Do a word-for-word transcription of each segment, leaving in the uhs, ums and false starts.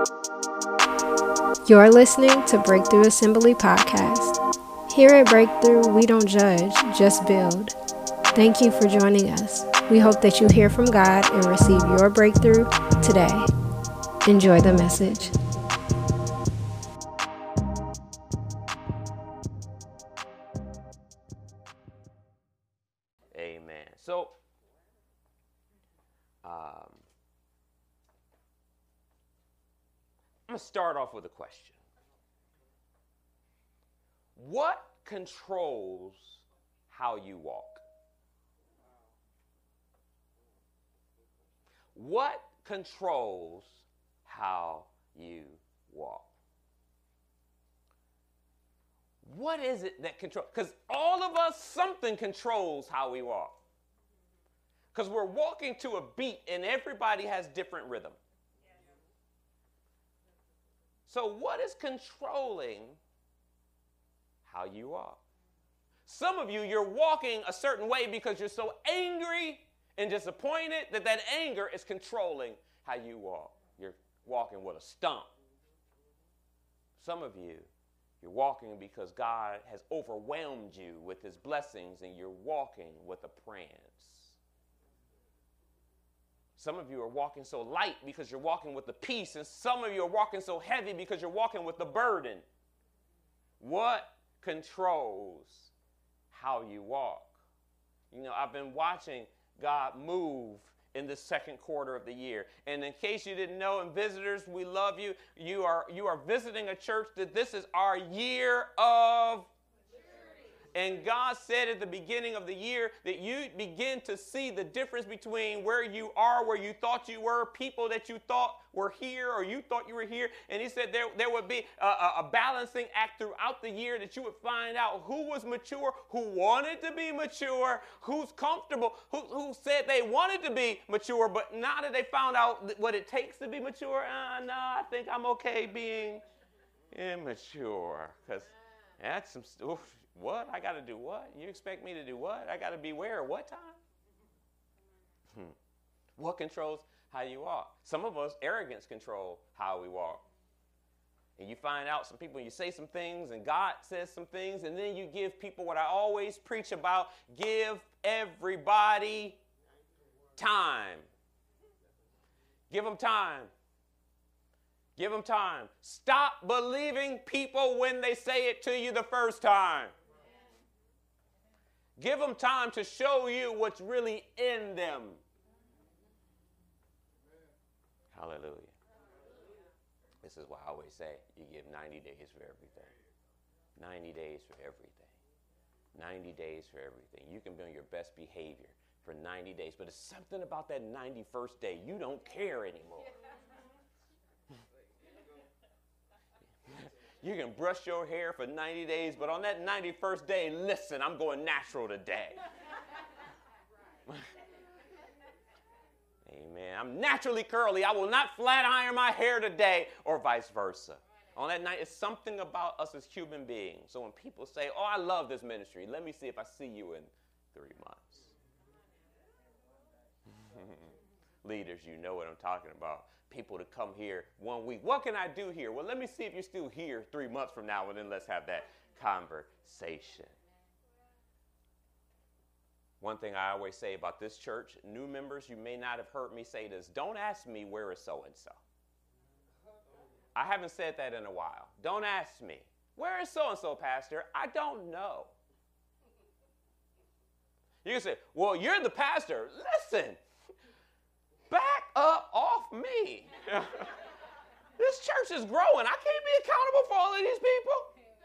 You're listening to Breakthrough Assembly Podcast. Here at Breakthrough, we don't judge, just build. Thank you for joining us. We hope that you hear from God and receive your breakthrough today. Enjoy the message. Amen. So, um, I'm going to start off with a question. What controls how you walk? What controls how you walk? What is it that controls? Because all of us, something controls how we walk. Because we're walking to a beat and everybody has different rhythm. So what is controlling how you walk? Some of you, you're walking a certain way because you're so angry and disappointed that that anger is controlling how you walk. You're walking with a stomp. Some of you, you're walking because God has overwhelmed you with his blessings and you're walking with a prance. Some of you are walking so light because you're walking with the peace, and some of you are walking so heavy because you're walking with the burden. What controls how you walk? You know, I've been watching God move in the second quarter of the year. And in case you didn't know, and visitors, we love you. You are, you are visiting a church that this is our year of And God said at the beginning of the year that you begin to see the difference between where you are, where you thought you were, people that you thought were here or you thought you were here. And he said there, there would be a, a balancing act throughout the year that you would find out who was mature, who wanted to be mature, who's comfortable, who, who said they wanted to be mature, but now that they found out what it takes to be mature, uh, no, I think I'm okay being immature. Because that's some stuff. What? I got to do what? You expect me to do what? I got to be where at what time? Hmm. What controls how you walk? Some of us, arrogance control how we walk. And you find out some people, you say some things and God says some things, and then you give people what I always preach about, give everybody time. Give them time. Give them time. Stop believing people when they say it to you the first time. Give them time to show you what's really in them. Hallelujah. This is why I always say you give ninety days for everything. ninety days for everything. ninety days for everything. You can be on your best behavior for ninety days, but it's something about that ninety-first day. You don't care anymore. You can brush your hair for ninety days, but on that ninety-first day, listen, I'm going natural today. Amen. I'm naturally curly. I will not flat iron my hair today, or vice versa. On that night, it's something about us as human beings. So when people say, oh, I love this ministry, let me see if I see you in three months. Leaders, you know what I'm talking about. People to come here one week. What can I do here? Well, let me see if you're still here three months from now, and then let's have that conversation. One thing I always say about this church, new members, you may not have heard me say this. Don't ask me where is so-and-so. I haven't said that in a while. Don't ask me, where is so-and-so, Pastor? I don't know. You can say, well, you're the pastor. Listen. Back up off me. This church is growing. I can't be accountable for all of these people.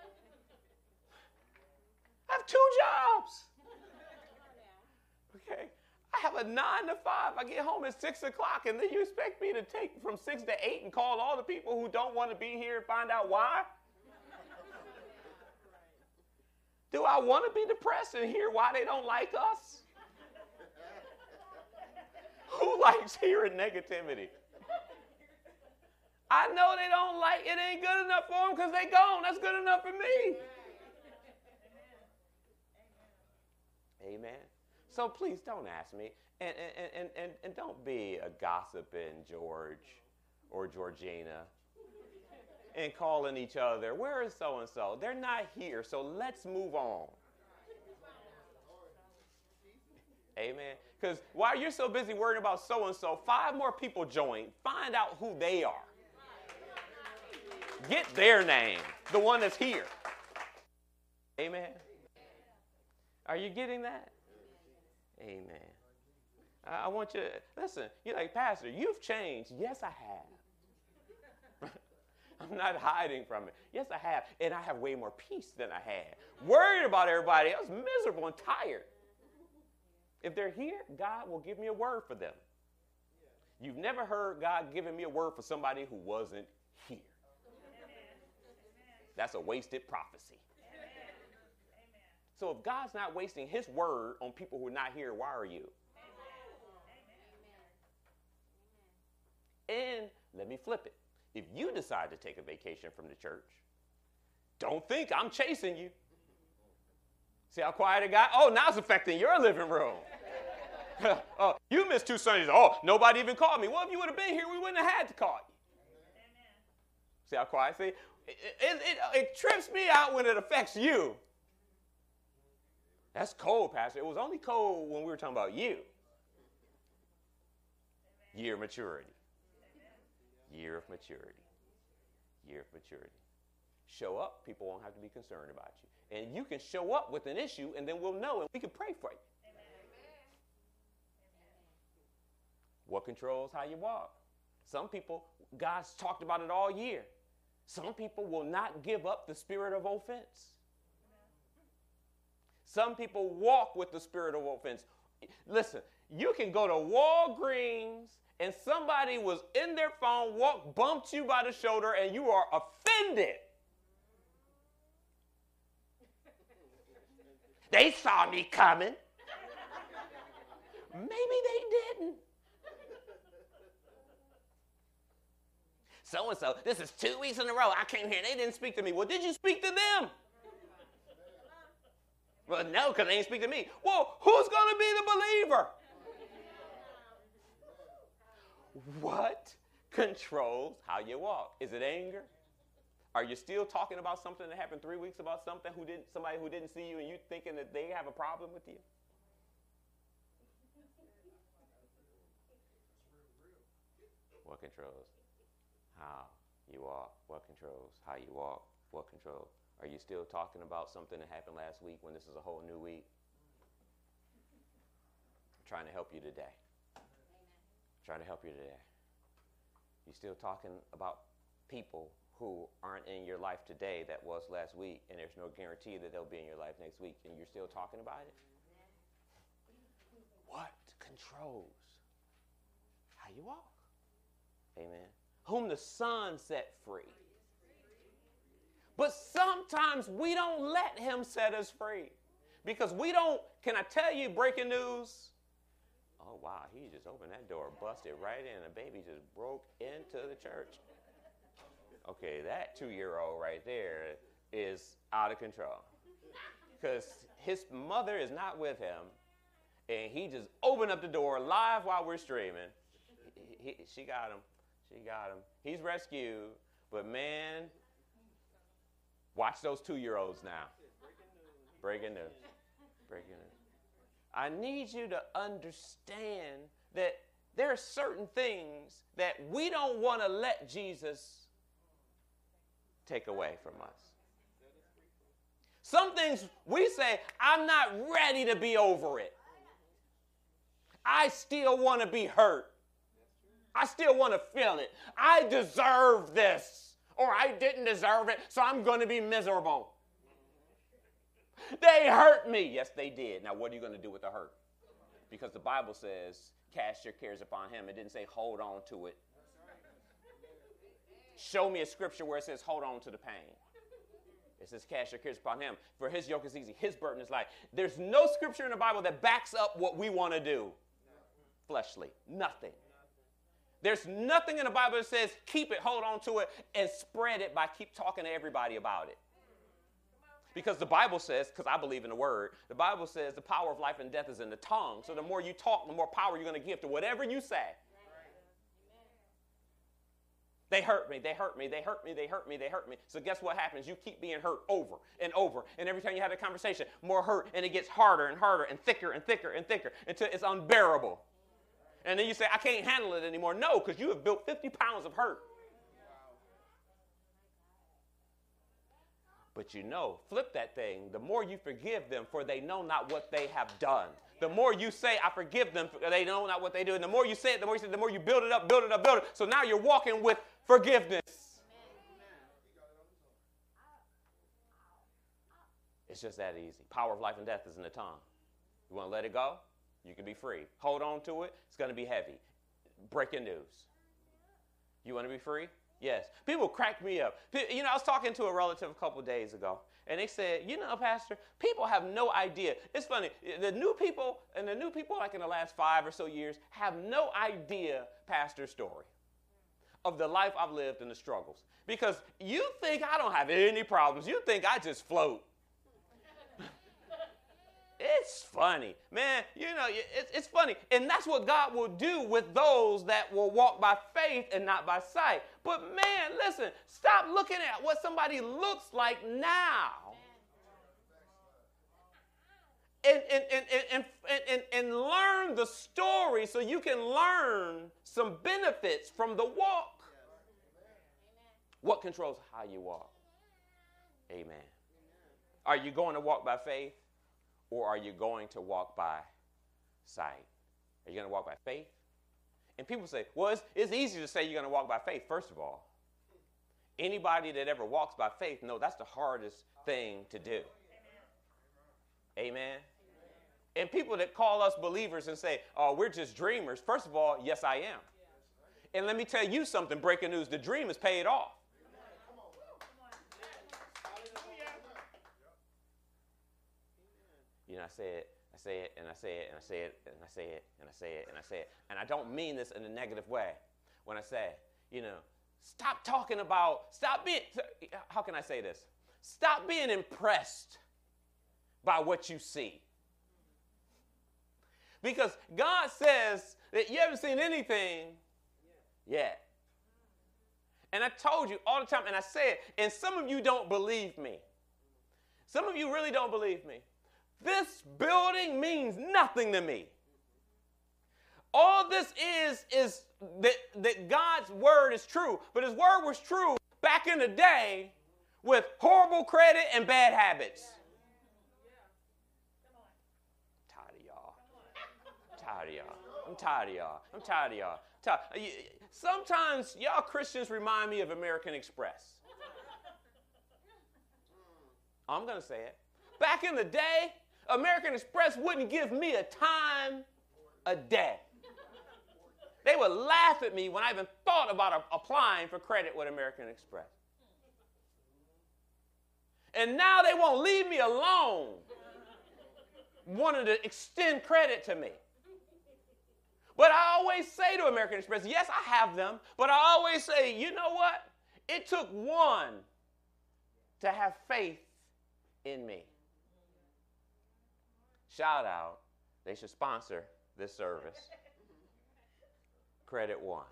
I have two jobs. Okay. I have a nine to five. I get home at six o'clock, and then you expect me to take from six to eight and call all the people who don't want to be here and find out why? Do I want to be depressed and hear why they don't like us? Who likes hearing negativity? I know they don't like it. Ain't good enough for them because they gone. That's good enough for me. Amen. So please don't ask me. And, and, and, and, and don't be a gossiping George or Georgina and calling each other, where is so-and-so? They're not here, so let's move on. Amen. Because while you're so busy worrying about so-and-so, five more people join. Find out who they are. Get their name, the one that's here. Amen. Are you getting that? Amen. I want you to, listen, you're like, Pastor, you've changed. Yes, I have. I'm not hiding from it. Yes, I have. And I have way more peace than I had. Worried about everybody. I was miserable and tired. If they're here, God will give me a word for them. You've never heard God giving me a word for somebody who wasn't here. That's a wasted prophecy. So if God's not wasting his word on people who are not here, why are you? And let me flip it. If you decide to take a vacation from the church, don't think I'm chasing you. See how quiet it got? Oh, now it's affecting your living room. Oh, you missed two Sundays. Oh, nobody even called me. Well, if you would have been here, we wouldn't have had to call you. Amen. See how quiet? See, it, it, it, it trips me out when it affects you. That's cold, Pastor. It was only cold when we were talking about you. Amen. Year of maturity. Amen. Year of maturity. Year of maturity. Show up, people won't have to be concerned about you. And you can show up with an issue, and then we'll know, and we can pray for you. Amen. What controls how you walk? Some people, God's talked about it all year. Some people will not give up the spirit of offense. Some people walk with the spirit of offense. Listen, you can go to Walgreens, and somebody was in their phone, walked, bumped you by the shoulder, and you are offended. They saw me coming. Maybe they didn't. So-and-so, this is two weeks in a row. I came here and they didn't speak to me. Well, did you speak to them? Well, no, because they didn't speak to me. Well, who's going to be the believer? What controls how you walk? Is it anger? Are you still talking about something that happened three weeks about something who didn't, somebody who didn't see you, and you thinking that they have a problem with you? What controls how you walk? What controls how you walk? What controls? Are you still talking about something that happened last week when this is a whole new week? I'm trying to help you today. I'm trying to help you today. You still talking about people who aren't in your life today that was last week, and there's no guarantee that they'll be in your life next week, and you're still talking about it? What controls how you walk? Amen. Whom the Son set free. But sometimes we don't let him set us free. Because we don't, can I tell you breaking news? Oh, wow, he just opened that door, busted right in, and a baby just broke into the church. Okay, that two-year-old right there is out of control. Because his mother is not with him, and he just opened up the door live while we're streaming. He, he, she got him. She got him. He's rescued. But, man, watch those two-year-olds now. Breaking news. Breaking news. I need you to understand that there are certain things that we don't want to let Jesus take away from us. Some things we say, I'm not ready to be over it. I still want to be hurt. I still want to feel it. I deserve this, or I didn't deserve it, so I'm going to be miserable. They hurt me. Yes, they did. Now, what are you going to do with the hurt? Because the Bible says, cast your cares upon him. It didn't say hold on to it. Show me a scripture where it says hold on to the pain. It says cast your cares upon him. For his yoke is easy. His burden is light. There's no scripture in the Bible that backs up what we want to do. Fleshly. Nothing. There's nothing in the Bible that says keep it, hold on to it, and spread it by keep talking to everybody about it. Because the Bible says, because I believe in the word, the Bible says the power of life and death is in the tongue. So the more you talk, the more power you're going to give to whatever you say. They hurt me, they hurt me, they hurt me, they hurt me, they hurt me. So guess what happens? You keep being hurt over and over. And every time you have a conversation, more hurt, and it gets harder and harder and thicker and thicker and thicker until it's unbearable. And then you say, I can't handle it anymore. No, because you have built fifty pounds of hurt. But you know, flip that thing. The more you forgive them, for they know not what they have done. The more you say, I forgive them, for they know not what they do. And the more you say it, the more you say it, the more you build it up, build it up, build it. So now you're walking with forgiveness. It's just that easy. Power of life and death is in the tongue. You want to let it go? You can be free. Hold on to it. It's going to be heavy. Breaking news. You want to be free? Yes. People crack me up. You know, I was talking to a relative a couple of days ago, and they said, you know, Pastor, people have no idea. It's funny. The new people, and the new people like in the last five or so years, have no idea, Pastor's story of the life I've lived and the struggles. Because you think I don't have any problems. You think I just float. It's funny. Man, you know, it's, it's funny. And that's what God will do with those that will walk by faith and not by sight. But man, listen, stop looking at what somebody looks like now. And, and, and, and, and, and, and learn the story so you can learn some benefits from the walk. What controls how you walk? Amen. Are you going to walk by faith? Or are you going to walk by sight? Are you going to walk by faith? And people say, well, it's, it's easy to say you're going to walk by faith, first of all. Anybody that ever walks by faith, no, that's the hardest thing to do. Amen? Amen? And people that call us believers and say, oh, we're just dreamers. First of all, yes, I am. And let me tell you something, breaking news, the dream is paid off. You know, I say it, I say it, and I say it, and I say it, and I say it, and I say it, and I say it. And I don't mean this in a negative way when I say, you know, stop talking about, stop being, how can I say this? Stop being impressed by what you see. Because God says that you haven't seen anything yet. And I told you all the time, and I say it, and some of you don't believe me. Some of you really don't believe me. This building means nothing to me. All this is, is that, that God's word is true. But his word was true back in the day with horrible credit and bad habits. I'm tired of y'all. I'm tired of y'all. I'm tired of y'all. I'm tired of y'all. Tired. Sometimes y'all Christians remind me of American Express. I'm going to say it. Back in the day, American Express wouldn't give me a time a day. They would laugh at me when I even thought about a- applying for credit with American Express. And now they won't leave me alone, wanting to extend credit to me. But I always say to American Express, yes, I have them, but I always say, you know what? It took one to have faith in me. Shout out, they should sponsor this service. Credit One.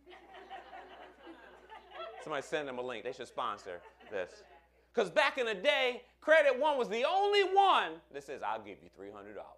Somebody send them a link. They should sponsor this. Because back in the day, Credit One was the only one that says, I'll give you three hundred dollars.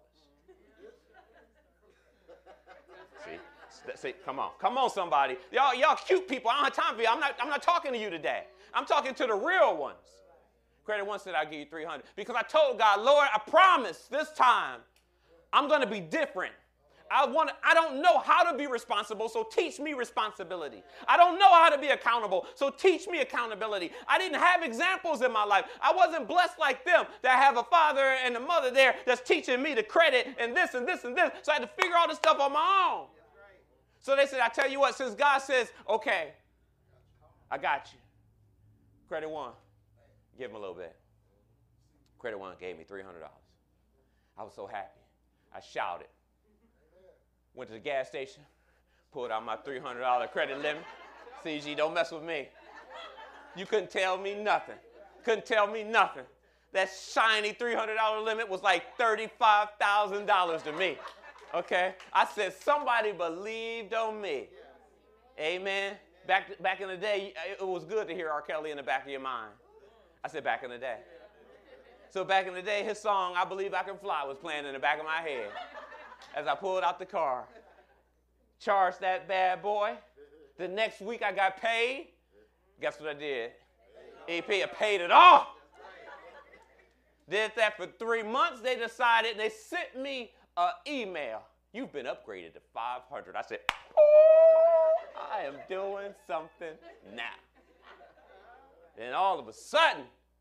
See, see, come on. Come on, somebody. Y'all, y'all cute people. I don't have time for you. I'm not, I'm not talking to you today. I'm talking to the real ones. Credit One said, I'll give you three hundred dollars. Because I told God, Lord, I promise this time I'm going to be different. I want. I don't know how to be responsible, so teach me responsibility. I don't know how to be accountable, so teach me accountability. I didn't have examples in my life. I wasn't blessed like them that have a father and a mother there that's teaching me the credit and this and this and this. So I had to figure all this stuff on my own. So they said, I tell you what, since God says, okay, I got you. Credit One, give him a little bit. Credit One gave me three hundred dollars. I was so happy. I shouted. Went to the gas station, pulled out my three hundred dollars credit limit. C G, don't mess with me. You couldn't tell me nothing. Couldn't tell me nothing. That shiny three hundred dollars limit was like thirty-five thousand dollars to me. Okay? I said, somebody believed on me. Amen. Back, back in the day, it was good to hear R. Kelly in the back of your mind. I said back in the day. So back in the day, his song, I Believe I Can Fly, was playing in the back of my head as I pulled out the car. Charged that bad boy. The next week I got paid. Guess what I did? E P, I paid it off. Did that for three months. They decided, they sent me an email. You've been upgraded to five hundred. I said, oh, I am doing something now. Then all of a sudden,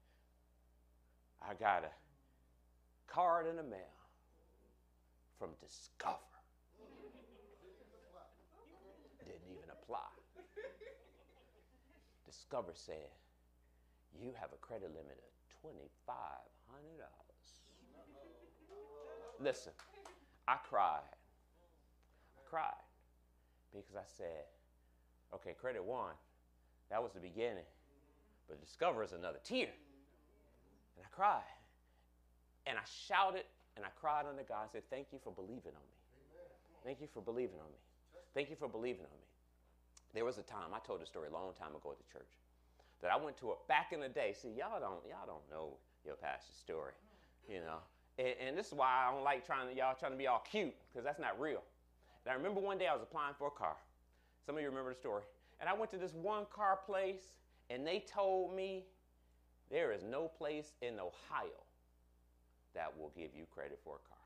I got a card in the mail from Discover. Didn't even apply. Discover said, you have a credit limit of twenty-five hundred dollars. Listen, I cried. I cried because I said, okay, credit one, that was the beginning, but Discover is another tier. And I cried, and I shouted, and I cried on the God. I said, thank you for believing on me. Thank you for believing on me. Thank you for believing on me. There was a time, I told a story a long time ago at the church, that I went to a, back in the day, see, y'all don't, y'all don't know your pastor's story, you know. And, and this is why I don't like trying to, y'all trying to be all cute, because that's not real. And I remember one day I was applying for a car. Some of you remember the story. And I went to this one car place, and they told me, there is no place in Ohio that will give you credit for a car.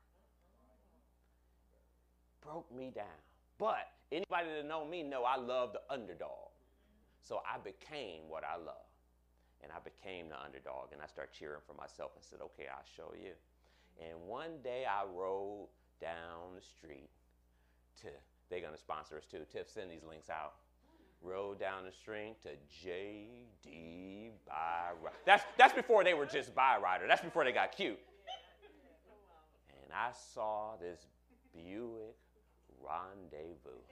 Broke me down. But anybody that know me know I love the underdog. So I became what I love. And I became the underdog. And I started cheering for myself and said, okay, I'll show you. And one day I rode down the street to, they're going to sponsor us too. Tiff, send these links out. Rode down the street to J D Byrider. That's, that's before they were just Byrider. That's before they got cute. And I saw this Buick Rendezvous.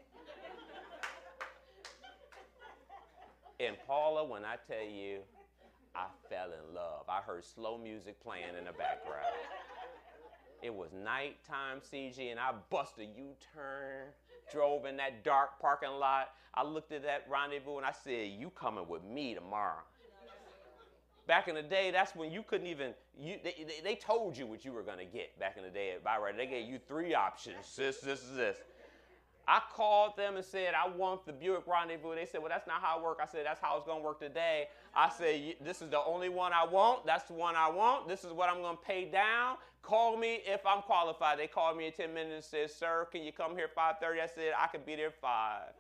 And Paula, when I tell you, I fell in love. I heard slow music playing in the background. It was nighttime C G, and I busted a U-turn, drove in that dark parking lot. I looked at that Rendezvous, and I said, you coming with me tomorrow. Back in the day, that's when you couldn't even, you, they, they, they told you what you were going to get back in the day at Byrider. They gave you three options, this, this, this. I called them and said, I want the Buick Rendezvous. They said, well, that's not how it works. I said, that's how it's going to work today. I said, this is the only one I want. That's the one I want. This is what I'm going to pay down. Call me if I'm qualified. They called me in ten minutes and said, sir, can you come here at five thirty? I said, I can be there at five.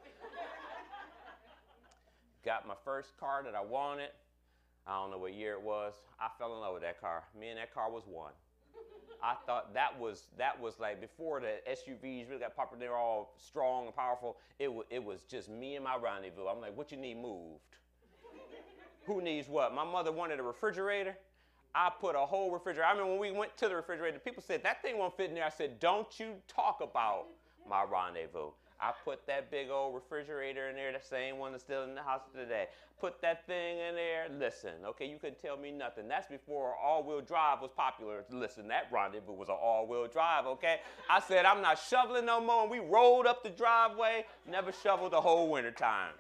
Got my first car that I wanted. I don't know what year it was. I fell in love with that car. Me and that car was one. I thought that was that was like before the S U Vs really got popular. They were all strong and powerful. It, w- it was just me and my Rendezvous. I'm like, what you need moved? Who needs what? My mother wanted a refrigerator. I put a whole refrigerator. I remember when we went to the refrigerator, people said, that thing won't fit in there. I said, don't you talk about my Rendezvous. I put that big old refrigerator in there, the same one that's still in the house today. Put that thing in there. Listen, okay, you couldn't tell me nothing. That's before all-wheel drive was popular. Listen, that Rendezvous was an all-wheel drive, okay? I said, I'm not shoveling no more, and we rolled up the driveway, never shoveled the whole winter time.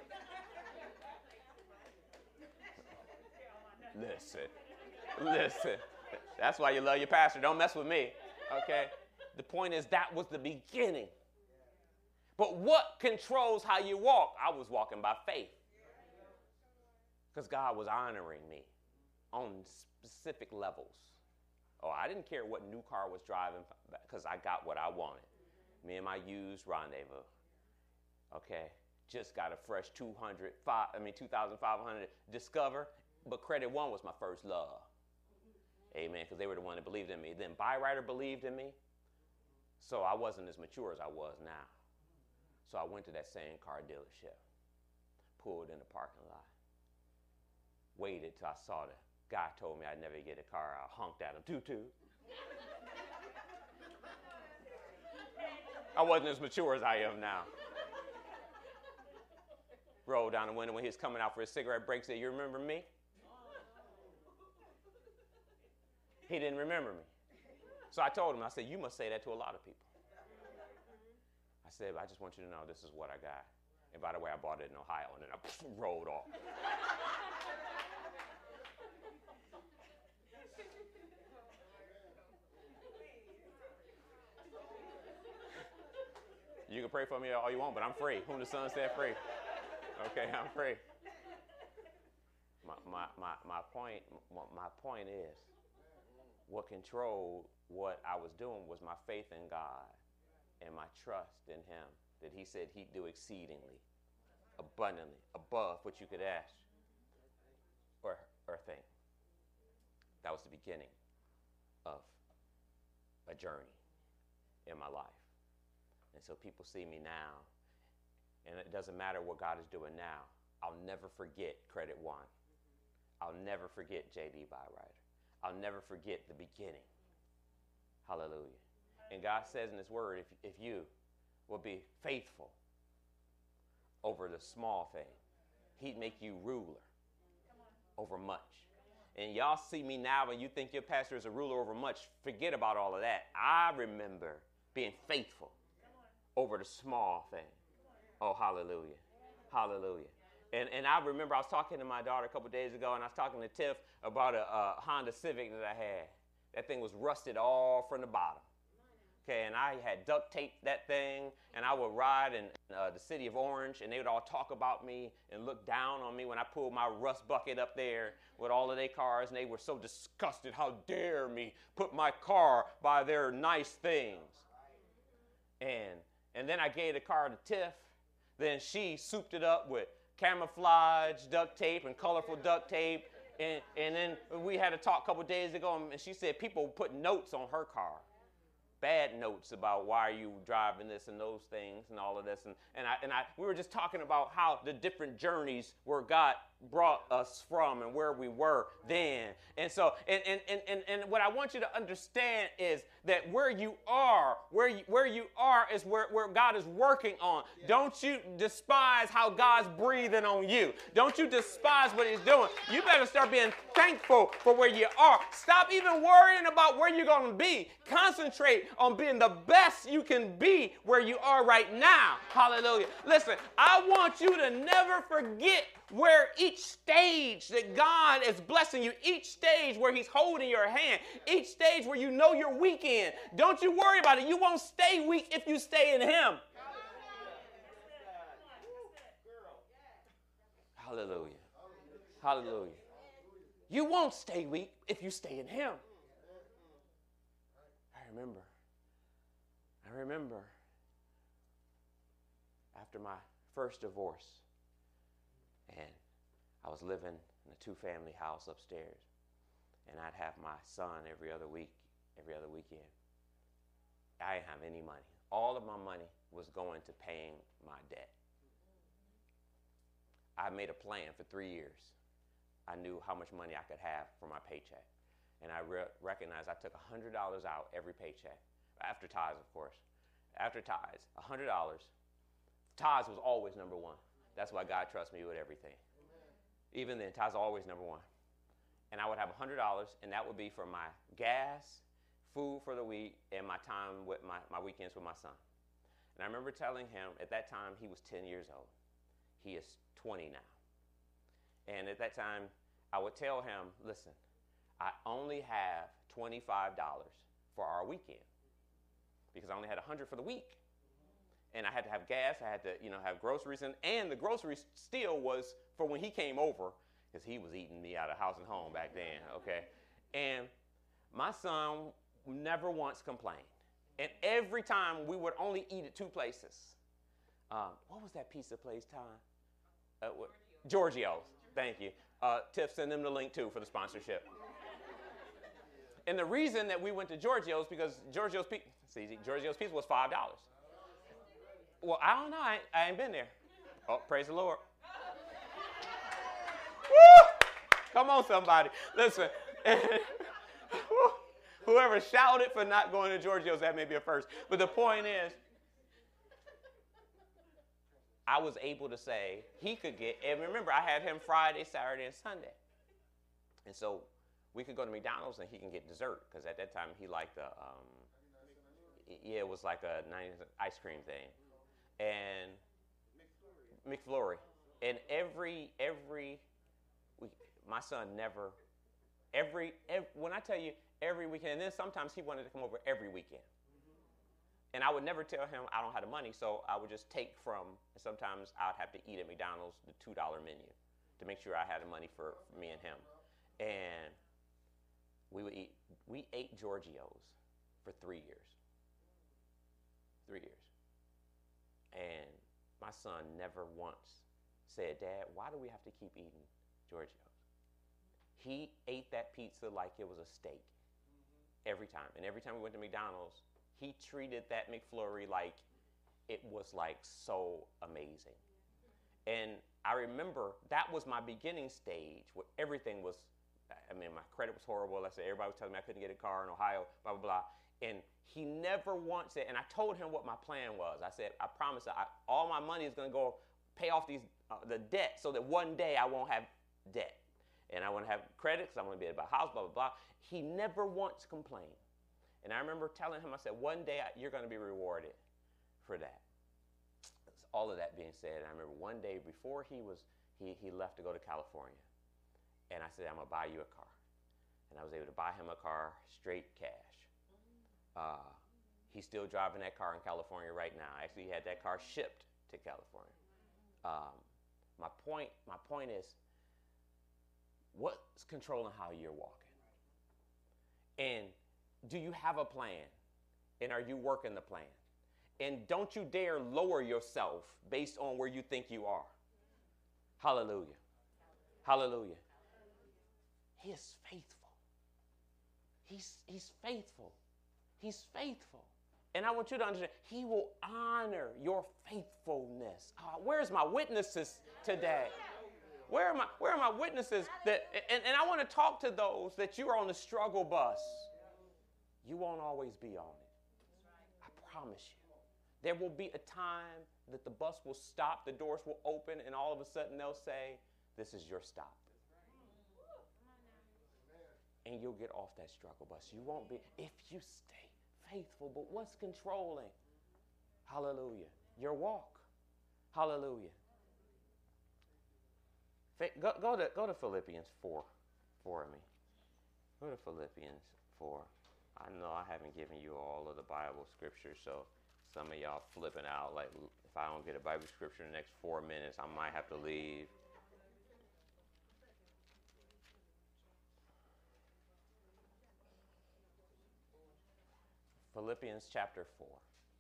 Listen, listen. That's why you love your pastor. Don't mess with me, okay? The point is, that was the beginning. But what controls how you walk? I was walking by faith. Because God was honoring me on specific levels. Oh, I didn't care what new car I was driving because I got what I wanted. Me and my used Rendezvous. Okay, just got a fresh two hundred, five, I mean two thousand five hundred Discover, but Credit One was my first love. Amen, because they were the one that believed in me. Then Byrider believed in me, so I wasn't as mature as I was now. So I went to that same car dealership, pulled in the parking lot, waited till I saw the guy told me I'd never get a car. I honked at him, toot-toot. I wasn't as mature as I am now. Rolled down the window when he was coming out for his cigarette break, said, you remember me? He didn't remember me. So I told him, I said, you must say that to a lot of people. I said, I just want you to know this is what I got. And by the way, I bought it in Ohio, and then I rolled off. You can pray for me all you want, but I'm free. Whom the Son set free. Okay, I'm free. My, my, my, my, point, my point is, what controlled what I was doing was my faith in God and my trust in him, that he said he'd do exceedingly, abundantly, above what you could ask or, or think. That was the beginning of a journey in my life. And so people see me now, and it doesn't matter what God is doing now. I'll never forget Credit One. I'll never forget J D Byrider. I'll never forget the beginning. Hallelujah. And God says in his word, if, if you will be faithful over the small thing, he'd make you ruler over much. And y'all see me now and you think your pastor is a ruler over much. Forget about all of that. I remember being faithful over the small thing. Oh, hallelujah. Hallelujah. And and I remember I was talking to my daughter a couple days ago, and I was talking to Tiff about a, a Honda Civic that I had. That thing was rusted all from the bottom. Okay, and I had duct taped that thing, and I would ride in uh, the city of Orange, and they would all talk about me and look down on me when I pulled my rust bucket up there with all of their cars, and they were so disgusted. How dare me put my car by their nice things? And and then I gave the car to Tiff. Then she souped it up with camouflage duct tape and colorful duct tape. And, and then we had a talk a couple days ago, and she said people put notes on her car. Bad notes about why are you driving this and those things and all of this. And, and, I, and I, we were just talking about how the different journeys where God brought us from and where we were then. And so, and, and, and, and, and what I want you to understand is that where you are, where you, where you are is where, where God is working on. Yeah. Don't you despise how God's breathing on you. Don't you despise what he's doing. You better start being thankful for where you are. Stop even worrying about where you're going to be. Concentrate on being the best you can be where you are right now. Hallelujah. Listen, I want you to never forget where each stage that God is blessing you, each stage where he's holding your hand, each stage where you know you're weak in. Don't you worry about it. You won't stay weak if you stay in him. Hallelujah. Hallelujah. You won't stay weak if you stay in him. I remember. I remember after my first divorce, and I was living in a two-family house upstairs, and I'd have my son every other week, every other weekend. I didn't have any money. All of my money was going to paying my debt. I made a plan for three years. I knew how much money I could have for my paycheck. And I re- recognized I took one hundred dollars out every paycheck. After tithes, of course. After tithes, one hundred dollars. Tithes was always number one. That's why God trusts me with everything. Even then, tithes are always number one. And I would have one hundred dollars, and that would be for my gas, food for the week, and my time with my, my weekends with my son. And I remember telling him, at that time, he was ten years old. He is twenty now. And at that time, I would tell him, listen, I only have twenty-five dollars for our weekend because I only had one hundred dollars for the week. And I had to have gas, I had to, you know, have groceries, and, and the groceries still was for when he came over, because he was eating me out of house and home back then, okay? And my son never once complained. And every time we would only eat at two places. Um, what was that pizza place, Tom? Uh, what? Giorgio's. Thank you. Uh, Tiff, send them the link, too, for the sponsorship. And the reason that we went to Giorgio's, because Giorgio's pizza, see, Giorgio's pizza was five dollars. Well, I don't know. I ain't, I ain't been there. Oh, praise the Lord. Woo! Come on, somebody. Listen. Whoever shouted for not going to Giorgio's, that may be a first. But the point is, I was able to say he could get, and remember, I had him Friday, Saturday, and Sunday. And so we could go to McDonald's and he can get dessert, because at that time he liked the, um, yeah, it was like a nice ice cream thing. And McFlurry. And every, every week, my son never, every, every, when I tell you every weekend, and then sometimes he wanted to come over every weekend. And I would never tell him I don't have the money, so I would just take from, and sometimes I'd have to eat at McDonald's the two dollar menu to make sure I had the money for, for me and him. And we would eat, we ate Giorgio's for three years. Three years. And my son never once said, Dad, why do we have to keep eating Giorgio's? He ate that pizza like it was a steak every time. And every time we went to McDonald's, he treated that McFlurry like it was like so amazing. And I remember that was my beginning stage where everything was, I mean, my credit was horrible. I said, everybody was telling me I couldn't get a car in Ohio, blah, blah, blah. And he never once said, and I told him what my plan was. I said, I promise that I, all my money is going to go pay off these uh, the debt so that one day I won't have debt. And I want to have credit because I want to be able to buy a house, blah, blah, blah. He never once complained. And I remember telling him, I said, one day I, you're going to be rewarded for that. All of that being said, I remember one day before he was he, he left to go to California, and I said, I'm going to buy you a car. And I was able to buy him a car straight cash. Uh, he's still driving that car in California right now. Actually, he had that car shipped to California. Um, my point, my point is, what's controlling how you're walking? And do you have a plan? And are you working the plan? And don't you dare lower yourself based on where you think you are. Hallelujah. Hallelujah. He is faithful. He's, he's faithful. He's faithful. And I want you to understand, he will honor your faithfulness. Uh, where's my witnesses today? Where are my, where are my witnesses? That, and, and I want to talk to those that you are on the struggle bus. You won't always be on it. I promise you. There will be a time that the bus will stop, the doors will open, and all of a sudden they'll say, this is your stop. And you'll get off that struggle bus. You won't be, if you stay faithful. But what's controlling? Hallelujah. Your walk. Hallelujah. Go, go, to, go to Philippians four for me. Go to Philippians four. I know I haven't given you all of the Bible scriptures, so some of y'all flipping out like, if I don't get a Bible scripture in the next four minutes, I might have to leave. Philippians chapter four.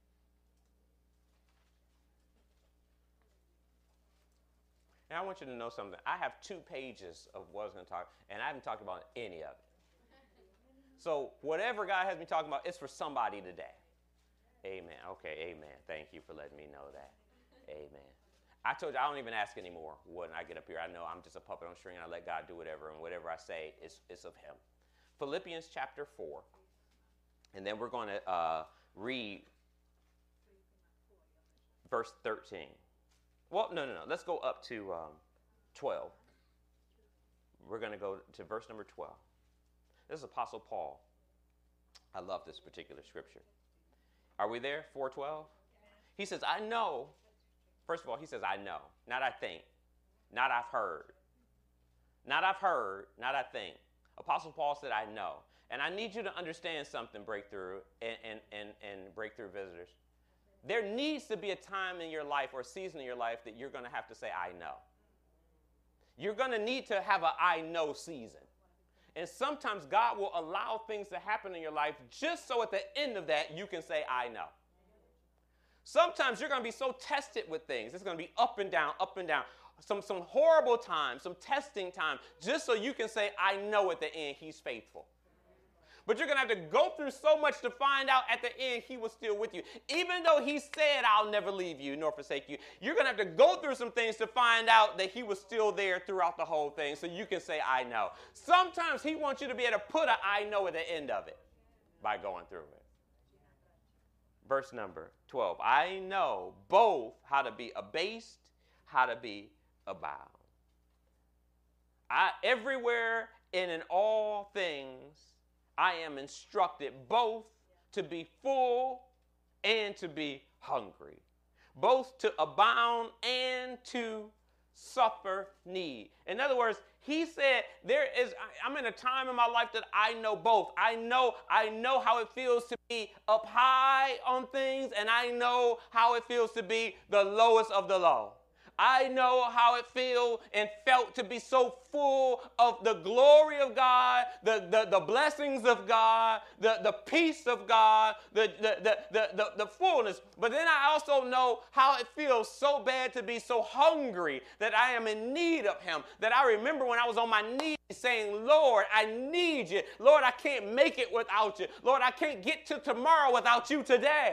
Now I want you to know something. I have two pages of what I was going to talk, and I haven't talked about any of it. So whatever God has me talking about, it's for somebody today. Amen. Okay, amen. Thank you for letting me know that. Amen. I told you I don't even ask anymore when I get up here. I know I'm just a puppet on a string, and I let God do whatever, and whatever I say is, is of him. Philippians chapter four. And then we're going to uh, read verse thirteen. Well, no, no, no. Let's go up to um, twelve. We're going to go to verse number twelve. This is Apostle Paul. I love this particular scripture. Are we there? four twelve? He says, I know. First of all, he says, I know. Not I think. Not I've heard. Not I've heard. Not I think. Apostle Paul said, I know. And I need you to understand something, Breakthrough and, and, and, and Breakthrough visitors. There needs to be a time in your life or a season in your life that you're going to have to say, I know. You're going to need to have a I know season. And sometimes God will allow things to happen in your life just so at the end of that you can say, I know. Sometimes you're going to be so tested with things. It's going to be up and down, up and down. Some, some horrible times, some testing time, just so you can say, I know at the end he's faithful. But you're going to have to go through so much to find out at the end he was still with you. Even though he said, I'll never leave you nor forsake you, you're going to have to go through some things to find out that he was still there throughout the whole thing so you can say, I know. Sometimes he wants you to be able to put a I know at the end of it by going through it. Verse number twelve. I know both how to be abased, how to be abound. I, everywhere and in all things, I am instructed both to be full and to be hungry, both to abound and to suffer need. In other words, he said, there is, I'm in a time in my life that I know both. I know, I know how it feels to be up high on things, and I know how it feels to be the lowest of the low. I know how it feels and felt to be so full of the glory of God, the, the, the blessings of God, the, the peace of God, the, the, the, the, the, the fullness. But then I also know how it feels so bad to be so hungry that I am in need of him. That I remember when I was on my knees saying, Lord, I need you. Lord, I can't make it without you. Lord, I can't get to tomorrow without you today.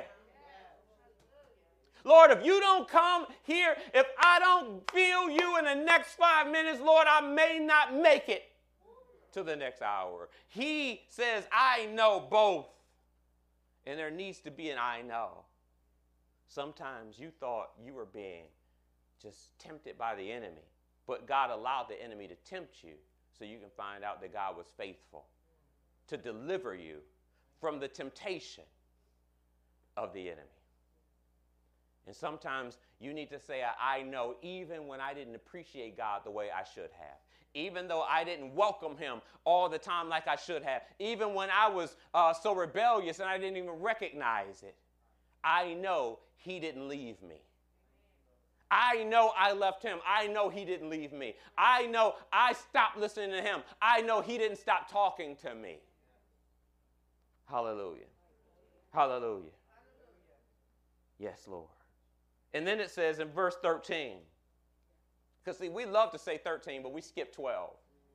Lord, if you don't come here, if I don't feel you in the next five minutes, Lord, I may not make it to the next hour. He says, I know both. And there needs to be an I know. Sometimes you thought you were being just tempted by the enemy, but God allowed the enemy to tempt you so you can find out that God was faithful to deliver you from the temptation of the enemy. And sometimes you need to say, I know, even when I didn't appreciate God the way I should have. Even though I didn't welcome him all the time like I should have. Even when I was uh, so rebellious and I didn't even recognize it. I know he didn't leave me. I know I left him. I know he didn't leave me. I know I stopped listening to him. I know he didn't stop talking to me. Hallelujah. Hallelujah. Yes, Lord. And then it says in verse thirteen, because see, we love to say thirteen, but we skip twelve.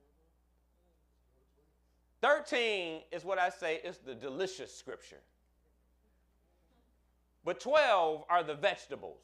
thirteen is what I say is the delicious scripture. But twelve are the vegetables.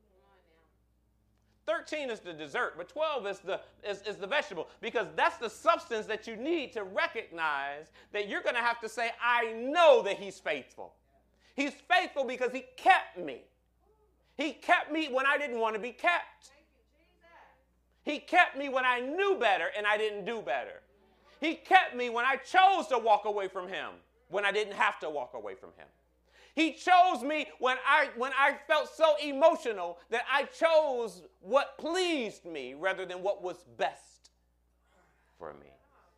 thirteen is the dessert, but twelve is the, is, is the vegetable, because that's the substance that you need to recognize that you're going to have to say, I know that he's faithful. He's faithful because he kept me. He kept me when I didn't want to be kept. He kept me when I knew better and I didn't do better. He kept me when I chose to walk away from him, when I didn't have to walk away from him. He chose me when I, when I felt so emotional that I chose what pleased me rather than what was best for me.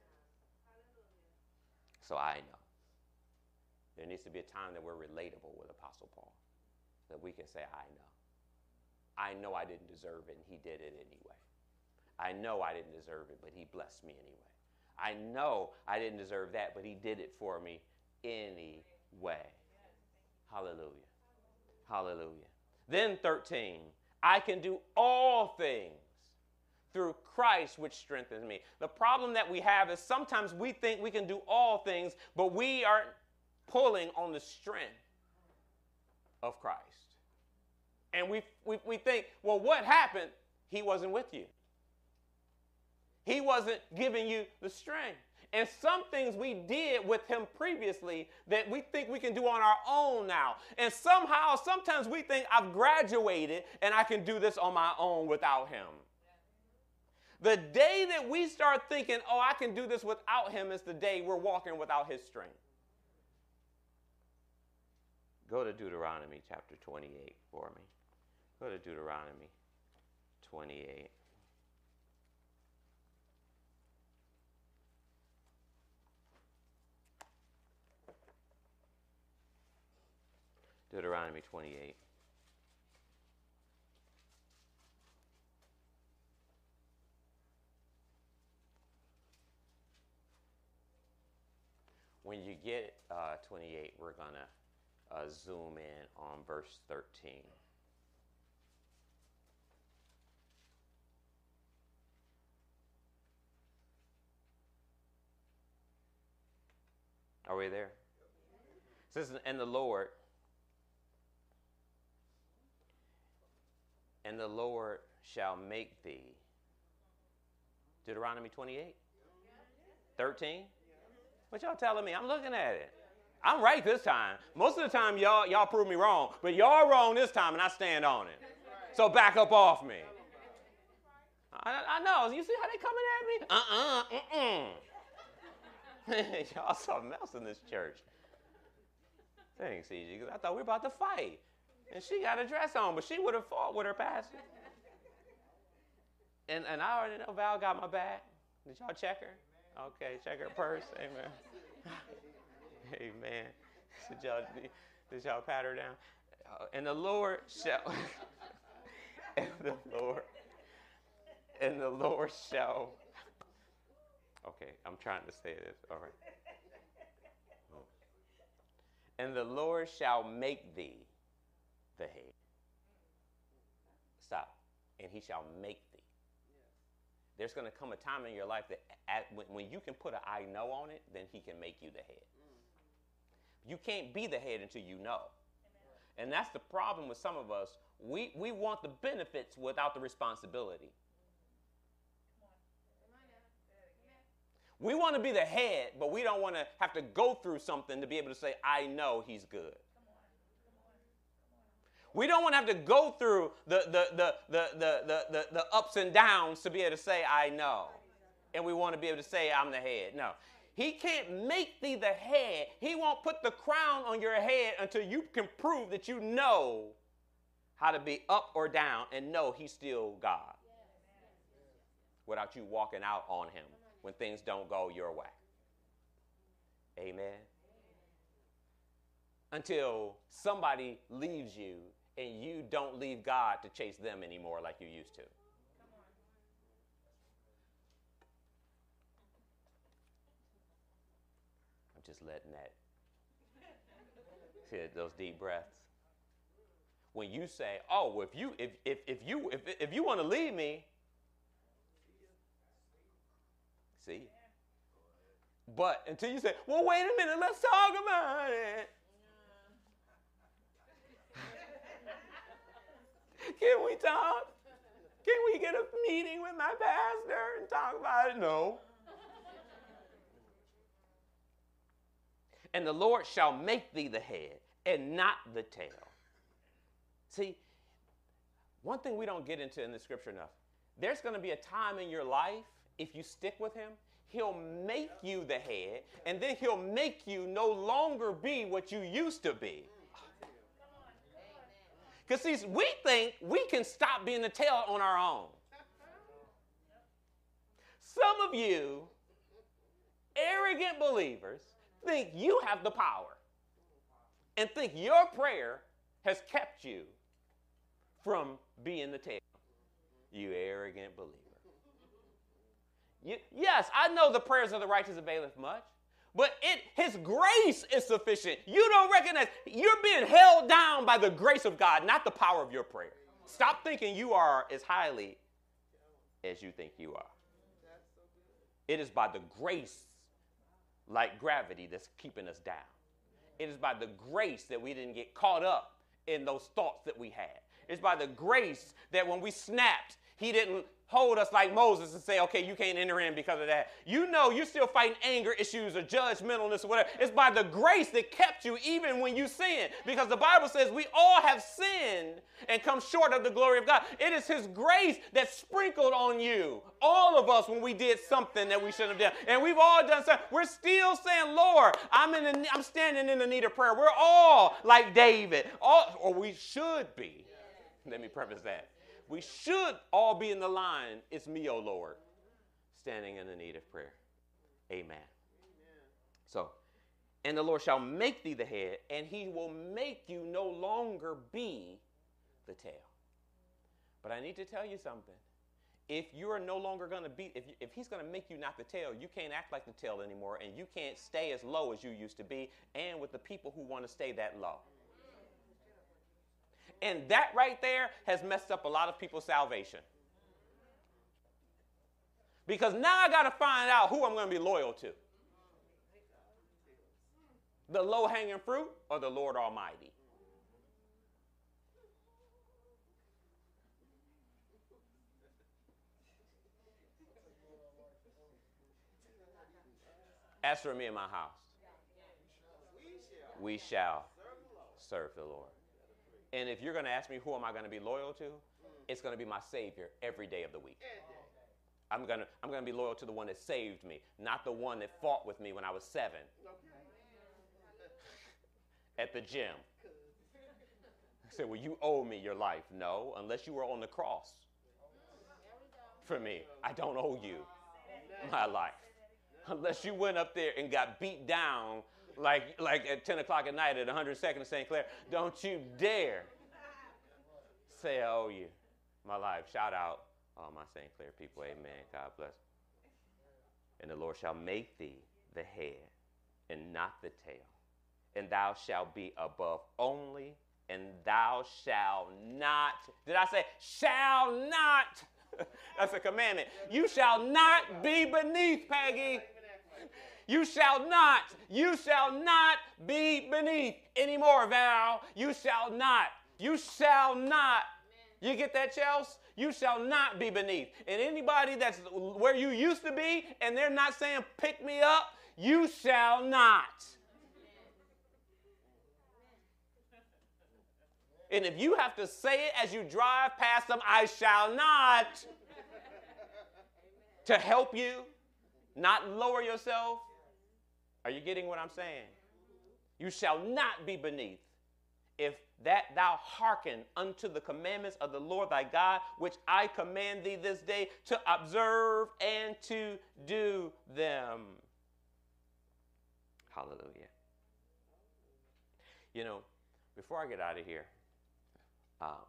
So I know. There needs to be a time that we're relatable with Apostle Paul, that we can say, I know. I know I didn't deserve it, and he did it anyway. I know I didn't deserve it, but he blessed me anyway. I know I didn't deserve that, but he did it for me anyway. Hallelujah. Hallelujah. Then thirteen, I can do all things through Christ which strengthens me. The problem that we have is sometimes we think we can do all things, but we aren't pulling on the strength of Christ. And we, we, we think, well, what happened? He wasn't with you. He wasn't giving you the strength. And some things we did with him previously that we think we can do on our own now. And somehow, sometimes we think I've graduated and I can do this on my own without him. The day that we start thinking, oh, I can do this without him is the day we're walking without his strength. Go to Deuteronomy chapter twenty-eight for me. Go to Deuteronomy twenty-eight. Deuteronomy twenty-eight. When you get uh, twenty-eight, we're going to uh, zoom in on verse thirteen. Are we there? It says, and the Lord, and the Lord shall make thee. Deuteronomy twenty-eight? thirteen? What y'all telling me? I'm looking at it. I'm right this time. Most of the time, y'all y'all prove me wrong. But y'all wrong this time, and I stand on it. So back up off me. I, I know. You see how they coming at me? Uh-uh. Mm-mm. Y'all something else in this church. Thanks, C G, because I thought we were about to fight. And she got a dress on, but she would have fought with her pastor. And, and I already know Val got my back. Did y'all check her? Okay, check her purse. Amen. Amen. Did y'all, did y'all pat her down? Uh, and the Lord shall, and the Lord, and the Lord shall, okay, I'm trying to say this, all right. And the Lord shall make thee the head. Stop. And he shall make thee. There's going to come a time in your life that at, when, when you can put an I know on it, then he can make you the head. You can't be the head until you know. And that's the problem with some of us. We, we want the benefits without the responsibility. We want to be the head, but we don't want to have to go through something to be able to say, I know he's good. We don't want to have to go through the, the, the, the, the, the, the, the ups and downs to be able to say, I know. And we want to be able to say, I'm the head. No. He can't make thee the head. He won't put the crown on your head until you can prove that you know how to be up or down and know he's still God. Without you walking out on him when things don't go your way. Amen. Until somebody leaves you and you don't leave God to chase them anymore like you used to. I'm just letting that, see those deep breaths. When you say, oh, if you if if if you if if you want to leave me, see. But until you say, well, wait a minute, let's talk about it. Can we talk? Can we get a meeting with my pastor and talk about it? No. And the Lord shall make thee the head and not the tail. See, one thing we don't get into in the scripture enough, there's going to be a time in your life, if you stick with him, he'll make you the head, and then he'll make you no longer be what you used to be. Because, see, we think we can stop being the tail on our own. Some of you, arrogant believers, think you have the power and think your prayer has kept you from being the tail. You arrogant believer. You, yes, I know the prayers of the righteous availeth much, but it his grace is sufficient. You don't recognize you're being held down by the grace of God, not the power of your prayer. Stop thinking you are as highly as you think you are. It is by the grace, like gravity, that's keeping us down. It is by the grace that we didn't get caught up in those thoughts that we had. It's by the grace that when we snapped, he didn't hold us like Moses and say, okay, you can't enter in because of that. You know you're still fighting anger issues or judgmentalness or whatever. It's by the grace that kept you even when you sin. Because the Bible says we all have sinned and come short of the glory of God. It is his grace that sprinkled on you, all of us, when we did something that we shouldn't have done. And we've all done something. We're still saying, Lord, I'm, in the, I'm standing in the need of prayer. We're all like David, all, or we should be. Let me preface that. We should all be in the line, it's me, O Lord, standing in the need of prayer. Amen. Amen. So, and the Lord shall make thee the head, and he will make you no longer be the tail. But I need to tell you something. If you are no longer going to be, if, if he's going to make you not the tail, you can't act like the tail anymore, and you can't stay as low as you used to be, and with the people who want to stay that low. And that right there has messed up a lot of people's salvation. Because now I got to find out who I'm going to be loyal to. The low-hanging fruit or the Lord Almighty? As for me and my house, we shall serve the Lord. And if you're going to ask me who am I going to be loyal to, it's going to be my Savior every day of the week. I'm going to I'm going to be loyal to the one that saved me, not the one that fought with me when I was seven at the gym. I said, well, you owe me your life. No, unless you were on the cross for me, I don't owe you my life. Unless you went up there and got beat down like, like at ten o'clock at night at one hundred second Saint Clair, don't you dare say I owe you my life. Shout out all my Saint Clair people. Amen. God bless. And the Lord shall make thee the head and not the tail. And thou shalt be above only, and thou shalt not, did I say shall not? That's a commandment. You shall not be beneath, Peggy. You shall not, you shall not be beneath anymore, Val. You shall not, you shall not. You get that, Chelsea? You shall not be beneath. And anybody that's where you used to be and they're not saying pick me up, you shall not. And if you have to say it as you drive past them, I shall not, to help you, not lower yourself. Are you getting what I'm saying? You shall not be beneath, if that thou hearken unto the commandments of the Lord thy God, which I command thee this day to observe and to do them. Hallelujah. You know, before I get out of here, um,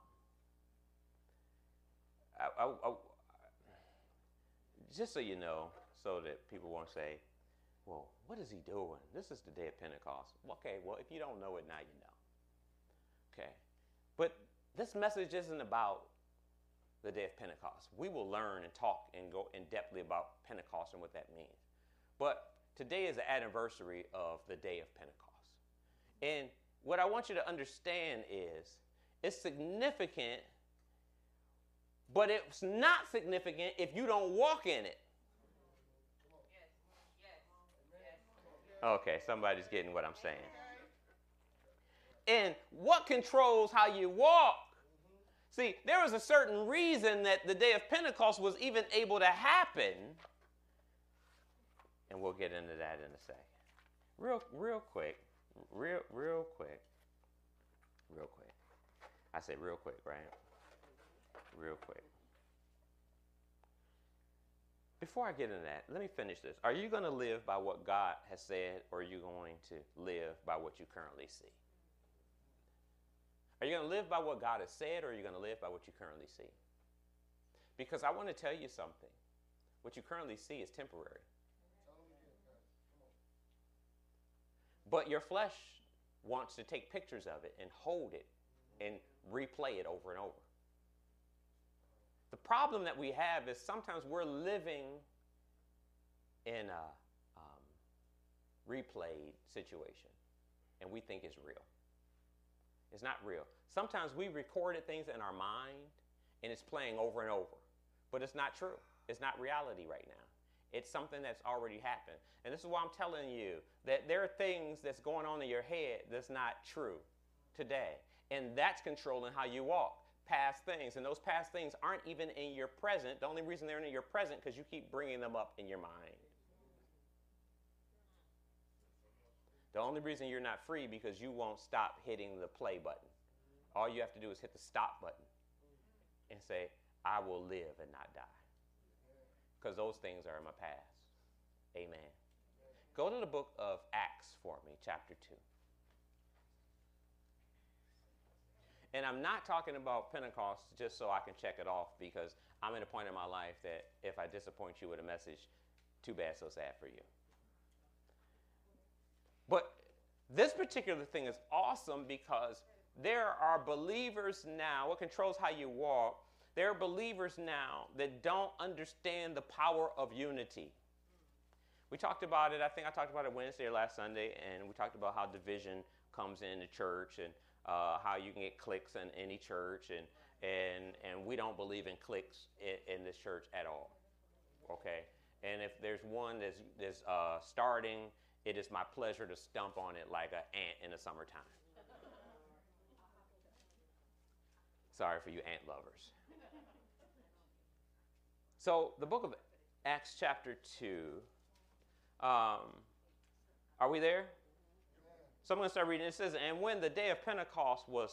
I, I, I, just so you know, so that people won't say, well, what is he doing? This is the day of Pentecost. Okay, well, if you don't know it, now you know. Okay, but this message isn't about the day of Pentecost. We will learn and talk and go in depthly about Pentecost and what that means. But today is the anniversary of the day of Pentecost. And what I want you to understand is it's significant, but it's not significant if you don't walk in it. Okay, somebody's getting what I'm saying. And what controls how you walk? See, there was a certain reason that the day of Pentecost was even able to happen. And we'll get into that in a second. Real, real quick, real, real quick, real quick. I say real quick, right? Real quick. Before I get into that, let me finish this. Are you going to live by what God has said, or are you going to live by what you currently see? Are you going to live by what God has said, or are you going to live by what you currently see? Because I want to tell you something. What you currently see is temporary. But your flesh wants to take pictures of it and hold it and replay it over and over. The problem that we have is sometimes we're living in a um, replayed situation, and we think it's real. It's not real. Sometimes we recorded things in our mind, and it's playing over and over. But it's not true. It's not reality right now. It's something that's already happened. And this is why I'm telling you that there are things that's going on in your head that's not true today. And that's controlling how you walk. Past things. And those past things aren't even in your present. The only reason they're in your present because you keep bringing them up in your mind. The only reason you're not free because you won't stop hitting the play button. All you have to do is hit the stop button and say, I will live and not die. Because those things are in my past. Amen. Go to the book of Acts for me, chapter two. And I'm not talking about Pentecost just so I can check it off, because I'm at a point in my life that if I disappoint you with a message, too bad, so sad for you. But this particular thing is awesome because there are believers now, what controls how you walk, there are believers now that don't understand the power of unity. We talked about it, I think I talked about it Wednesday or last Sunday, and we talked about how division comes in the church and uh, how you can get cliques in any church, and, and, and we don't believe in cliques in, in this church at all, okay? And if there's one that's, that's uh, starting, it is my pleasure to stomp on it like an ant in the summertime. Sorry for you ant lovers. So the book of Acts chapter two, um, are we there? So I'm going to start reading. It says, and when the day of Pentecost was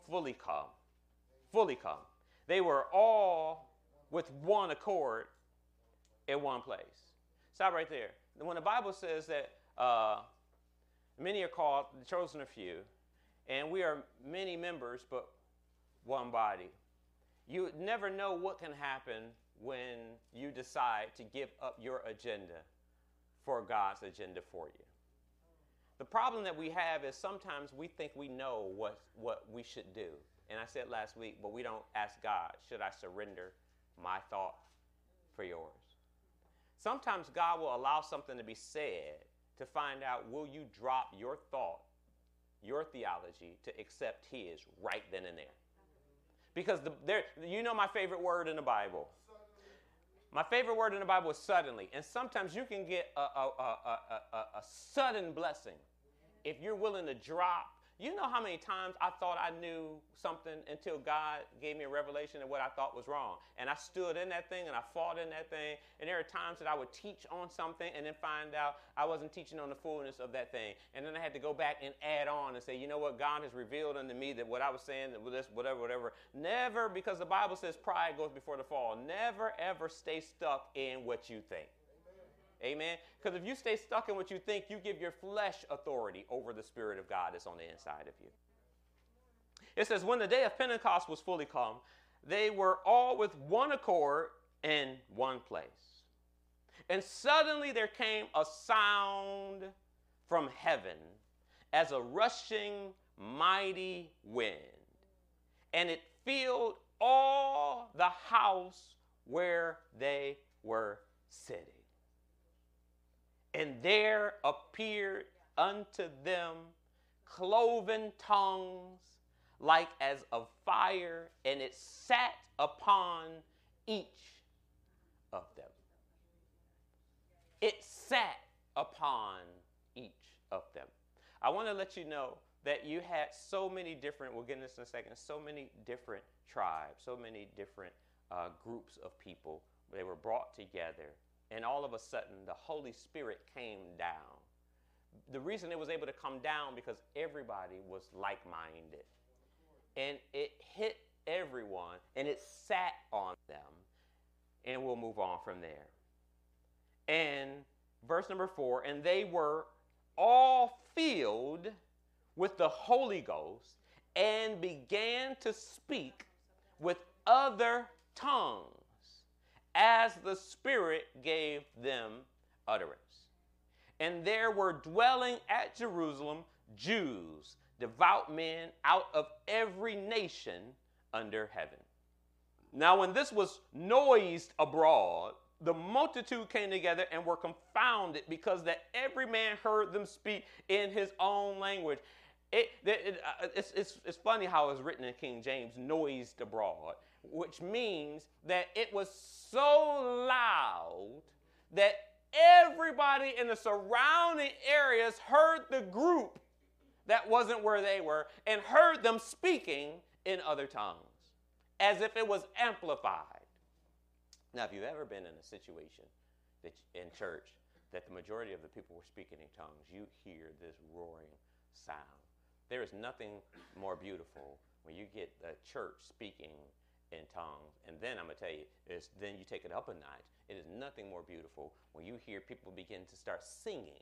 fully come. Fully come. They were all with one accord in one place. Stop right there. When the Bible says that uh, many are called, the chosen are few, and we are many members, but one body. You never know what can happen when you decide to give up your agenda for God's agenda for you. The problem that we have is sometimes we think we know what, what we should do. And I said last week, but we don't ask God, should I surrender my thought for yours? Sometimes God will allow something to be said to find out, will you drop your thought, your theology, to accept his right then and there? Because the, there, you know my favorite word in the Bible. My favorite word in the Bible is suddenly. And sometimes you can get a, a, a, a, a, a sudden blessing if you're willing to drop. You know how many times I thought I knew something until God gave me a revelation of what I thought was wrong. And I stood in that thing and I fought in that thing. And there are times that I would teach on something and then find out I wasn't teaching on the fullness of that thing. And then I had to go back and add on and say, you know what, God has revealed unto me that what I was saying, that this, whatever, whatever. Never, because the Bible says pride goes before the fall. Never, ever stay stuck in what you think. Amen. Because if you stay stuck in what you think, you give your flesh authority over the Spirit of God that's on the inside of you. It says, when the day of Pentecost was fully come, they were all with one accord in one place. And suddenly there came a sound from heaven as a rushing mighty wind, and it filled all the house where they were sitting. And there appeared unto them cloven tongues like as of fire, and it sat upon each of them. It sat upon each of them. I want to let you know that you had so many different, we'll get into this in a second, so many different tribes, so many different uh, groups of people. They were brought together. And all of a sudden, the Holy Spirit came down. The reason it was able to come down because everybody was like-minded. And it hit everyone, and it sat on them. And we'll move on from there. And verse number four, and they were all filled with the Holy Ghost and began to speak with other tongues, as the Spirit gave them utterance. And there were dwelling at Jerusalem Jews, devout men out of every nation under heaven. Now when this was noised abroad, the multitude came together and were confounded, because that every man heard them speak in his own language. It, it, it, it's, it's, it's funny how it's written in King James, noised abroad, which means that it was so loud that everybody in the surrounding areas heard the group that wasn't where they were and heard them speaking in other tongues, as if it was amplified. Now, if you've ever been in a situation that in church that the majority of the people were speaking in tongues, you hear this roaring sound. There is nothing more beautiful when you get the church speaking in tongues. And then I'm going to tell you, is then you take it up a notch. It is nothing more beautiful when you hear people begin to start singing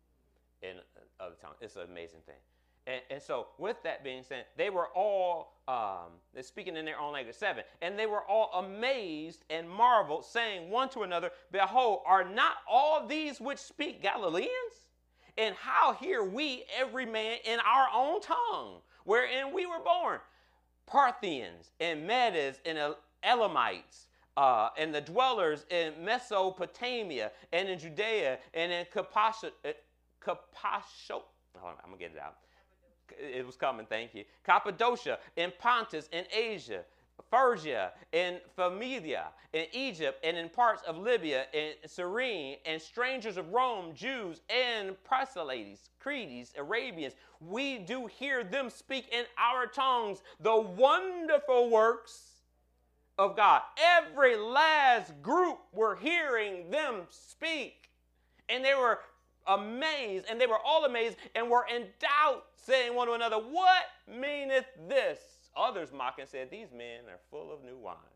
in other tongues. It's an amazing thing. And, and so with that being said, they were all um, they're speaking in their own language. Seven. And they were all amazed and marveled, saying one to another, behold, are not all these which speak Galileans? And how hear we every man in our own tongue, wherein we were born? Parthians and Medes and Elamites, uh, and the dwellers in Mesopotamia and in Judea and in Cappadocia. Cappadocia. Hold on, I'm going to get it out. It was coming, thank you. Cappadocia and Pontus and Asia, Phrygia and Phrygia and Egypt and in parts of Libya and Cyrene, and strangers of Rome, Jews and proselytes, Cretes, Arabians. We do hear them speak in our tongues the wonderful works of God. Every last group were hearing them speak, and they were amazed, and they were all amazed and were in doubt, saying one to another, what meaneth this? Others mocked and said, these men are full of new wine.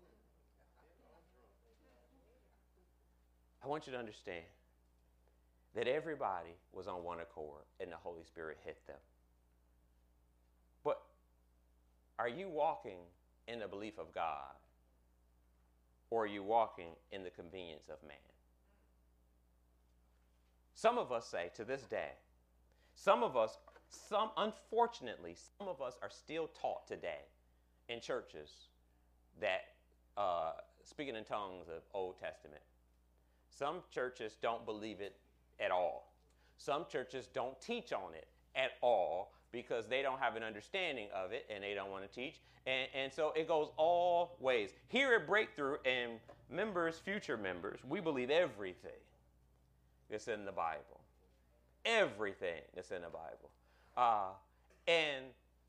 I want you to understand that everybody was on one accord and the Holy Spirit hit them. But are you walking in the belief of God, or are you walking in the convenience of man? Some of us say to this day, some of us, some unfortunately, some of us are still taught today in churches that uh, speaking in tongues of Old Testament. Some churches don't believe it at all. Some churches don't teach on it at all because they don't have an understanding of it and they don't want to teach. And, and so it goes all ways. Here at Breakthrough, and members, future members, we believe everything that's in the Bible. Everything that's in the Bible. Uh, and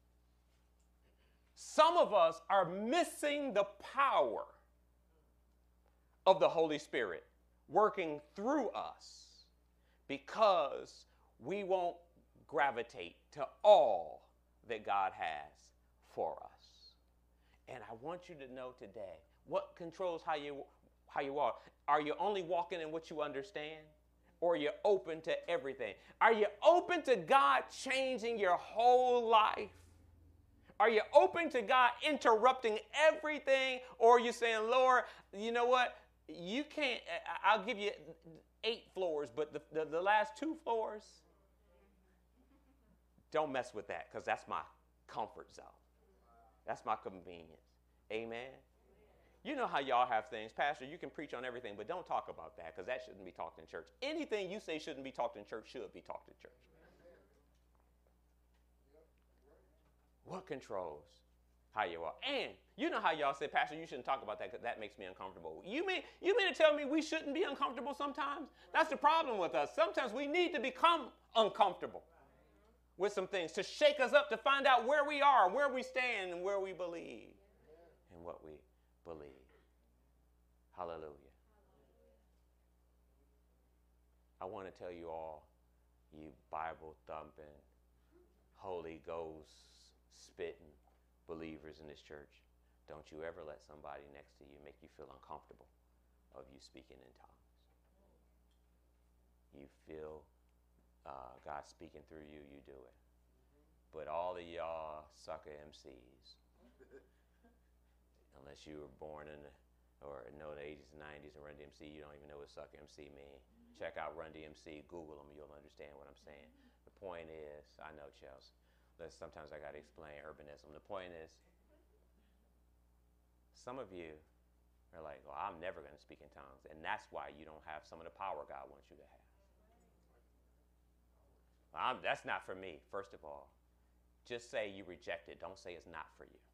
some of us are missing the power of the Holy Spirit working through us because we won't gravitate to all that God has for us. And I want you to know today, what controls how you how you walk? Are you only walking in what you understand? Or are you open to everything? Are you open to God changing your whole life? Are you open to God interrupting everything? Or are you saying, Lord, you know what? You can't, I'll give you eight floors, but the, the, the last two floors, don't mess with that, because that's my comfort zone. That's my convenience. Amen. You know how y'all have things. Pastor, you can preach on everything, but don't talk about that, because that shouldn't be talked in church. Anything you say shouldn't be talked in church should be talked in church. What controls how you are? And you know how y'all say, Pastor, you shouldn't talk about that because that makes me uncomfortable. You mean, you mean to tell me we shouldn't be uncomfortable sometimes? That's the problem with us. Sometimes we need to become uncomfortable with some things to shake us up, to find out where we are, where we stand, and where we believe, and what we believe. Hallelujah. I want to tell you all, you Bible thumping, Holy Ghost spitting believers in this church, don't you ever let somebody next to you make you feel uncomfortable of you speaking in tongues. You feel uh, God speaking through you, you do it. But all of y'all sucker M Cs, unless you were born in the, or know the eighties and nineties and Run D M C, you don't even know what sucker M C means. Check out Run D M C, Google them, you'll understand what I'm saying. The point is, I know, Chelsea, sometimes I got to explain urbanism. The point is, some of you are like, well, I'm never going to speak in tongues. And that's why you don't have some of the power God wants you to have. Well, I'm, that's not for me, first of all. Just say you reject it. Don't say it's not for you.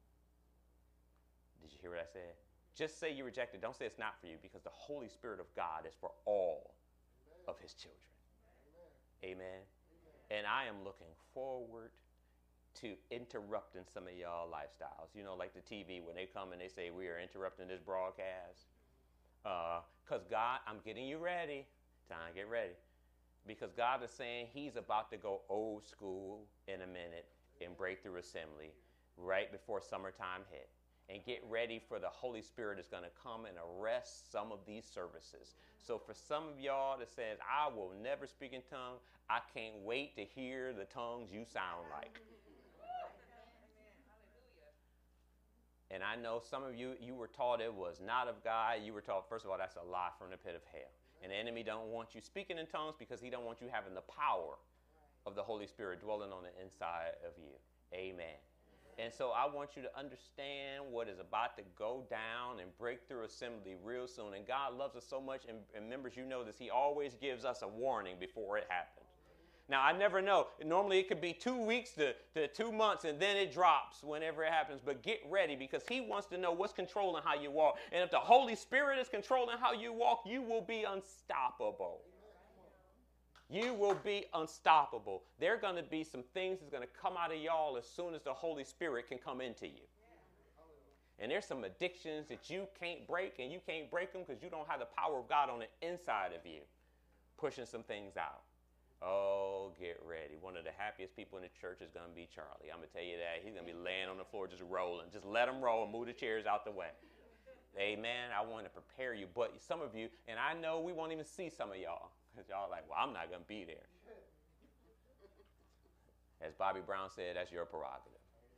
Did you hear what I said? Just say you reject it. Don't say it's not for you, because the Holy Spirit of God is for all of his children. Amen. And I am looking forward to interrupting some of y'all lifestyles. You know, like the T V, when they come and they say, we are interrupting this broadcast. Because uh, God, I'm getting you ready. Time, get ready. Because God is saying he's about to go old school in a minute in Breakthrough Assembly right before summertime hit. And get ready, for the Holy Spirit is going to come and arrest some of these services. So for some of y'all that says, I will never speak in tongues, I can't wait to hear the tongues you sound like. And I know some of you, you were taught it was not of God. You were taught, first of all, that's a lie from the pit of hell. And the enemy don't want you speaking in tongues because he don't want you having the power of the Holy Spirit dwelling on the inside of you. Amen. And so I want you to understand what is about to go down in Breakthrough Assembly real soon. And God loves us so much, and, and members, you know this, he always gives us a warning before it happens. Now, I never know. Normally, it could be two weeks to, to two months, and then it drops whenever it happens. But get ready, because he wants to know what's controlling how you walk. And if the Holy Spirit is controlling how you walk, you will be unstoppable. You will be unstoppable. There are going to be some things that's going to come out of y'all as soon as the Holy Spirit can come into you. And there's some addictions that you can't break, and you can't break them because you don't have the power of God on the inside of you, pushing some things out. Oh, get ready. One of the happiest people in the church is going to be Charlie. I'm going to tell you that. He's going to be laying on the floor just rolling. Just let him roll and move the chairs out the way. Amen. I want to prepare you. But some of you, and I know we won't even see some of y'all, because y'all are like, well, I'm not going to be there. As Bobby Brown said, that's your prerogative.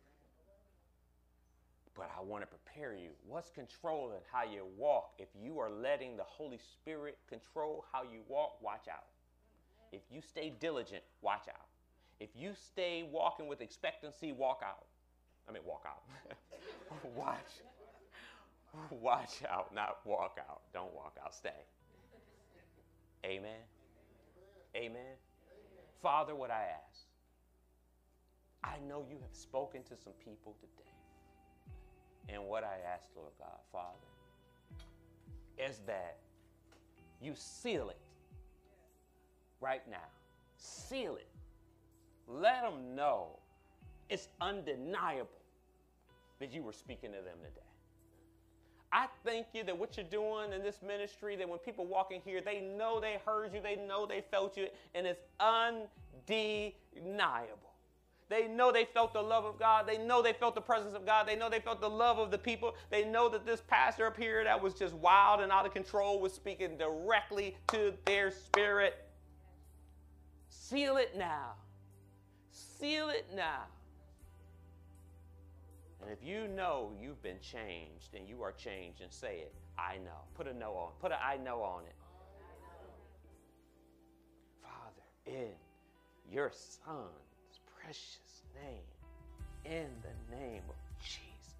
But I want to prepare you. What's controlling how you walk? If you are letting the Holy Spirit control how you walk, watch out. If you stay diligent, watch out. If you stay walking with expectancy, walk out. I mean, walk out. Watch. Watch out, not walk out. Don't walk out. Stay. Amen. Amen. Father, what I ask, I know you have spoken to some people today. And what I ask, Lord God, Father, is that you seal it right now. Seal it. Let them know it's undeniable that you were speaking to them today. I thank you that what you're doing in this ministry, that when people walk in here, they know they heard you, they know they felt you, and it's undeniable. They know they felt the love of God. They know they felt the presence of God. They know they felt the love of the people. They know that this pastor up here that was just wild and out of control was speaking directly to their spirit. Seal it now. Seal it now. And if you know you've been changed and you are changed, and say it, I know. Put a no on. Put a I know on it. Father, in your Son's precious name, in the name of Jesus,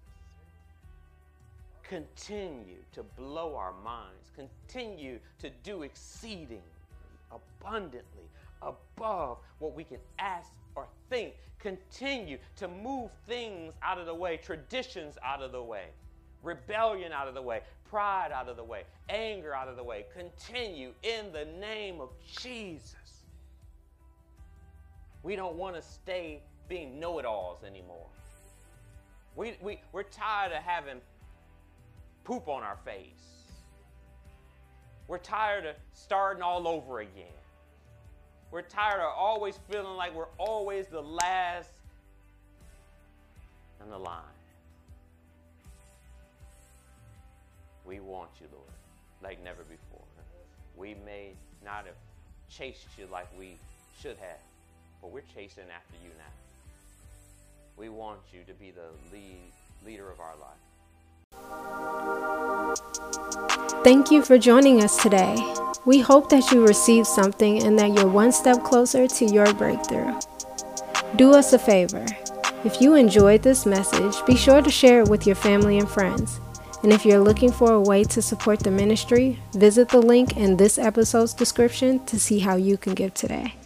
continue to blow our minds. Continue to do exceedingly, abundantly, above what we can ask or think. Continue to move things out of the way, traditions out of the way, rebellion out of the way, pride out of the way, anger out of the way. Continue in the name of Jesus. We don't want to stay being know-it-alls anymore. We, we, we're tired of having poop on our face. We're tired of starting all over again. We're tired of always feeling like we're always the last in the line. We want you, Lord, like never before. We may not have chased you like we should have, but we're chasing after you now. We want you to be the lead leader of our life. Thank you for joining us today. We hope that you received something and that you're one step closer to your breakthrough. Do us a favor. If you enjoyed this message, be sure to share it with your family and friends. And if you're looking for a way to support the ministry, visit the link in this episode's description to see how you can give today.